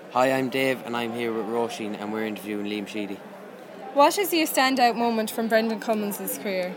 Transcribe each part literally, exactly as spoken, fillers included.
Hi, I'm Dave and I'm here with Roisin and we're interviewing Liam Sheedy. What is your standout moment from Brendan Cummins' career?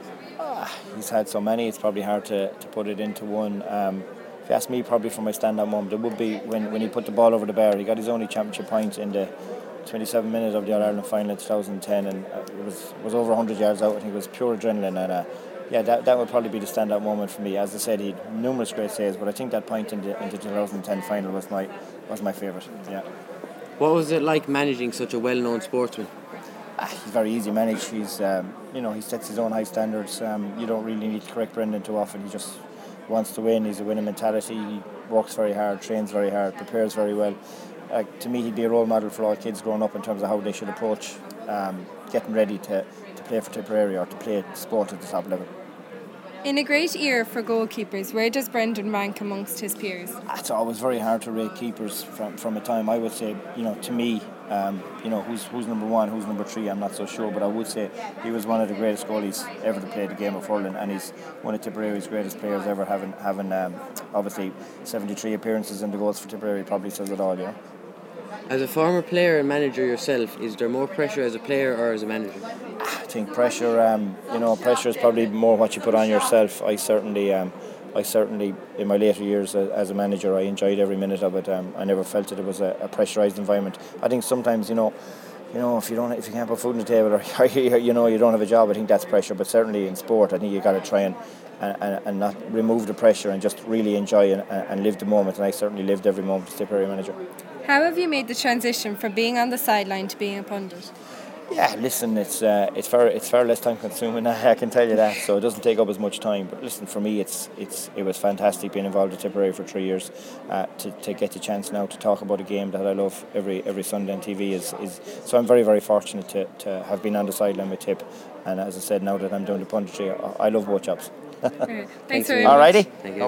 Ah, he's had so many, it's probably hard to, to put it into one. Um, if you ask me, probably for my standout moment, it would be when, when he put the ball over the bar. He got his only championship point in the twenty-seven minutes of the All-Ireland final in two thousand ten, and uh, it was was over one hundred yards out. I think it was pure adrenaline, and uh, yeah, that that would probably be the standout moment for me. As I said, he had numerous great saves, but I think that point in the, in the two thousand ten final was my was my favourite. Yeah. What was it like managing such a well-known sportsman? Ah, he's very easy to manage. He's um, you know he sets his own high standards. Um, you don't really need to correct Brendan too often. He just wants to win. He's a winning mentality. He works very hard, trains very hard, prepares very well. Uh, to me, he'd be a role model for all kids growing up in terms of how they should approach um, getting ready to, to play for Tipperary or to play sport at the top level. In a great era for goalkeepers, where does Brendan rank amongst his peers? It's always very hard to rate keepers from, from a time. I would say, you know, to me, um, you know, who's who's number one, who's number three, I'm not so sure, but I would say he was one of the greatest goalies ever to play the game of hurling, and he's one of Tipperary's greatest players ever, having having um, obviously seventy-three appearances in the goals for Tipperary probably says it all, you know. As a former player and manager yourself, is there more pressure as a player or as a manager? I think pressure, um, you know, pressure is probably more what you put on yourself. I certainly, um, I certainly, in my later years as, as a manager, I enjoyed every minute of it. Um, I never felt that it was a, a pressurised environment. I think sometimes, you know, you know, if you don't, if you can't put food on the table, or you know, you don't have a job, I think that's pressure. But certainly in sport, I think you got to try and, and and not remove the pressure and just really enjoy and, and live the moment. And I certainly lived every moment as Tipperary manager. How have you made the transition from being on the sideline to being a pundit? Yeah, listen, it's uh, it's far it's far less time consuming. I can tell you that. So it doesn't take up as much time. But listen, for me, it's it's it was fantastic being involved with Tipperary for three years. Uh, to, to get the chance now to talk about a game that I love every every Sunday on T V is, is so I'm very very fortunate to, to have been on the sideline with Tip. And as I said, now that I'm doing the punditry, I, I love both jobs. Thanks very much. Alrighty. Thank you.